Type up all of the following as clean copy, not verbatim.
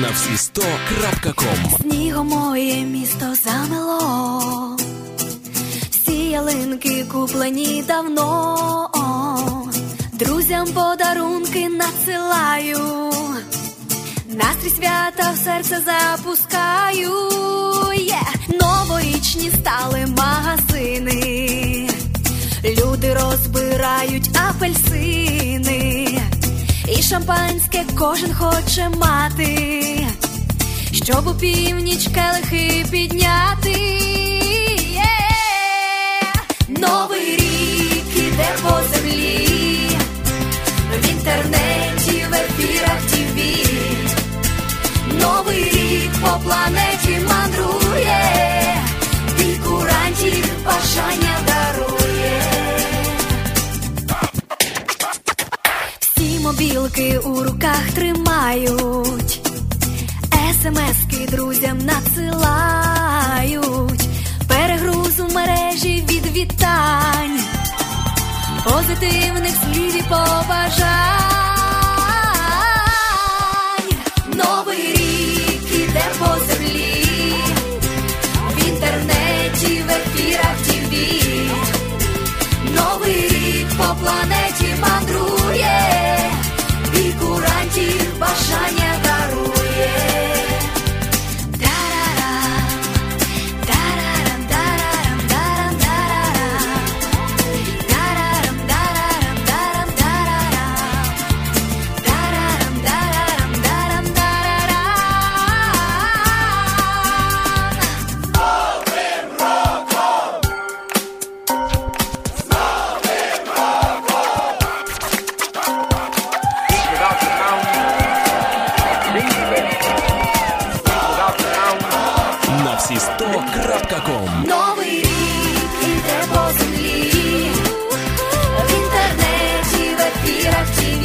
на всі100.com. Снігом моє місто замело, всі ялинки куплені давно, друзям подарунки надсилаю, настрій свята в серце запускаю. Новорічні стали магазини, люди розбирають апельсини, і шампанське кожен хоче мати, щоб у північ келихи підняти. Новий рік іде по землі, в інтернеті, в ефірах ТВ. Новий рік по планеті мандрує, і курантів бажання дарує. Всі мобілки у руках тримають, смс-ки друзям надсилають, перегруз у мережі від вітань, позитивних слів і побажань. Новий рік іде по землі, в інтернеті, в ефірах ТВ. Новий рік по планеті мандрує, і курантів бажання дарує. На всі100.com. Новий рік іде по землі, в інтернеті, в ефірах ТВ.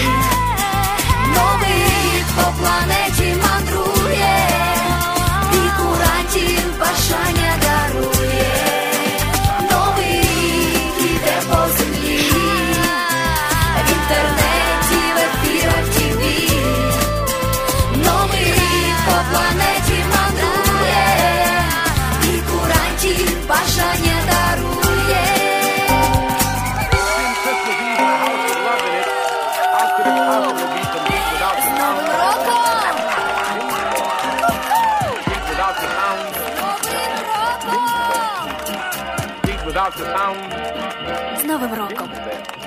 Новий рік по планеті мандрує, і курантів бажання дарує. Новий рік іде по землі, в інтернеті, в ефірах ТВ. Новий рік по планеті мандрує, бажання дарує. З Новим роком! З Новим роком!